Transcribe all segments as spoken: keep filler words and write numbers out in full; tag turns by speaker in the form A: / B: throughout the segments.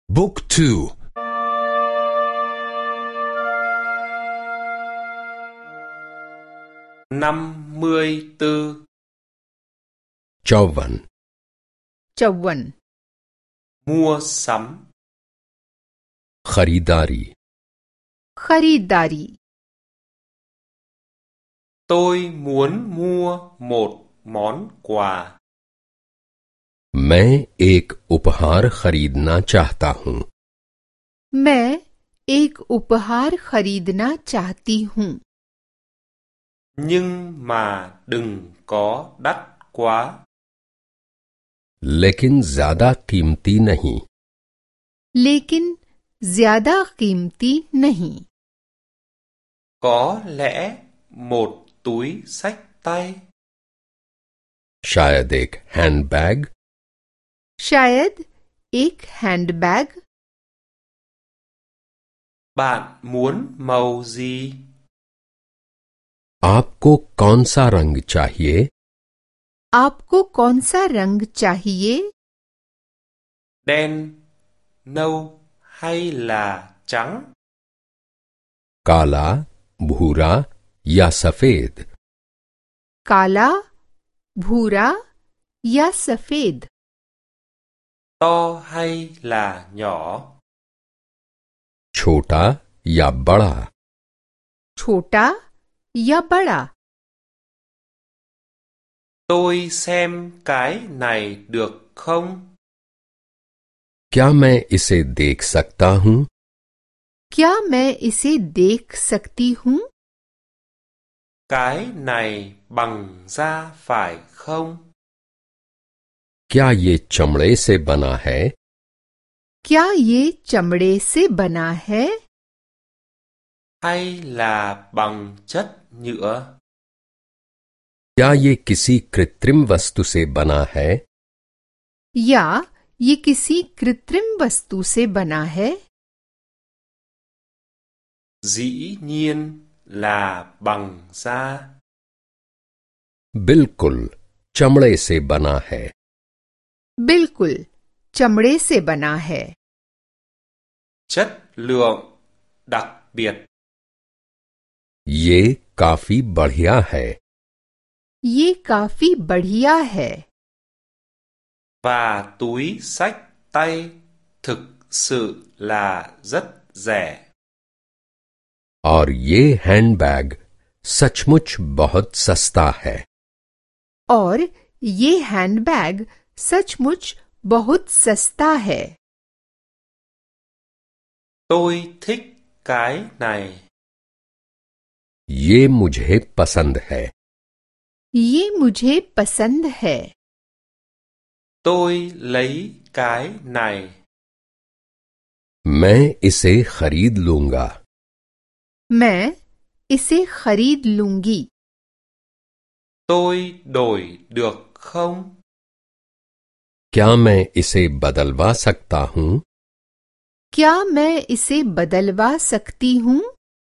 A: บุ๊กทู
B: năm mươi tư
A: चौवन
C: चौवन
B: mua sắm
A: खरीदारी
C: खरीदारी
B: tôi muốn mua một món quà
A: मैं एक उपहार खरीदना चाहता हूँ
C: मैं एक उपहार खरीदना चाहती हूँ
B: nhưng mà đừng có đắt quá
A: लेकिन ज्यादा कीमती नहीं
C: लेकिन ज्यादा कीमती नहीं
B: có lẽ một túi xách tay
A: शायद एक हैंडबैग
C: शायद एक handbag
B: bạn muốn màu gì
A: आपको कौन सा रंग चाहिए
C: आपको कौन सा रंग चाहिए
B: đen nâu hay là trắng
A: काला भूरा या सफेद
C: काला भूरा या सफेद
B: to hay là nhỏ
A: छोटा या बड़ा
C: छोटा या बड़ा
B: tôi xem cái này được không
A: क्या मैं इसे देख सकता हूँ
C: क्या मैं इसे देख सकती हूँ
B: cái này bằng da phải không
A: क्या ये चमड़े से बना है
C: क्या ये चमड़े से बना है
B: hay là bằng chất nhựa
A: क्या ये किसी कृत्रिम वस्तु से बना है
C: या ये किसी कृत्रिम वस्तु से बना है
B: dĩ nhiên là bằng da
A: बिल्कुल चमड़े से बना है
C: बिल्कुल चमड़े से बना है
B: chất lượng đặc biệt
A: ये काफी बढ़िया है
C: ये काफी बढ़िया है
B: và túi xách tay thực sự là rất rẻ
A: और ये हैंडबैग सचमुच बहुत सस्ता है
C: और ये हैंडबैग सचमुच बहुत सस्ता है
B: tôi thích cái này
A: ये मुझे पसंद है
C: ये मुझे पसंद है
B: tôi lấy cái này
A: मैं इसे खरीद लूंगा
C: मैं इसे खरीद लूंगी
B: tôi đổi được không
A: क्या मैं इसे बदलवा सकता हूँ
C: क्या मैं इसे बदलवा सकती हूँ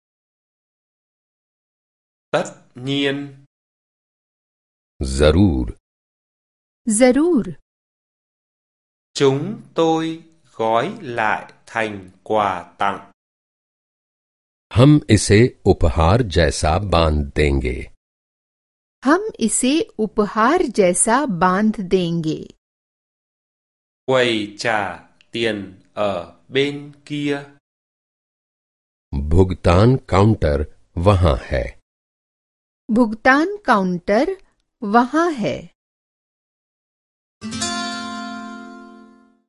B: tất nhiên
A: जरूर
C: जरूर
B: chúng tôi gói lại thành quà tặng
A: हम इसे उपहार जैसा बांध देंगे
C: हम इसे उपहार जैसा बांध देंगे
B: quầy trả tiền ở bên kia
A: भुगतान काउंटर वहाँ है
C: भुगतान काउंटर वहाँ है